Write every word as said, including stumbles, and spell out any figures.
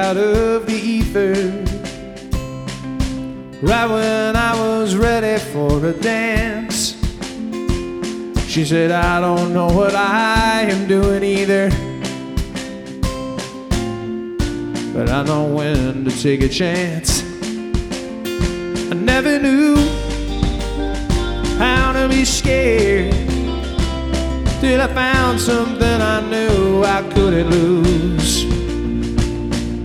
out of the ether. Right when I was ready for a dance, she said, I don't know what I am doing either, but I know when to take a chance. I never knew how to be scared till I found something I knew I couldn't lose.